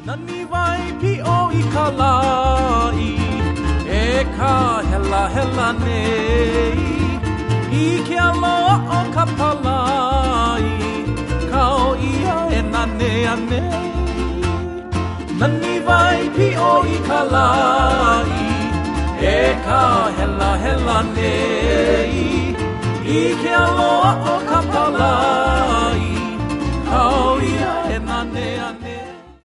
Nani vai pi o I ka lai E ka hela hela nei I ke aloha o ka palai Ka o ia e nane ane Nani vai pi o I ka lai E ka hela hela nei I ke aloha o ka palai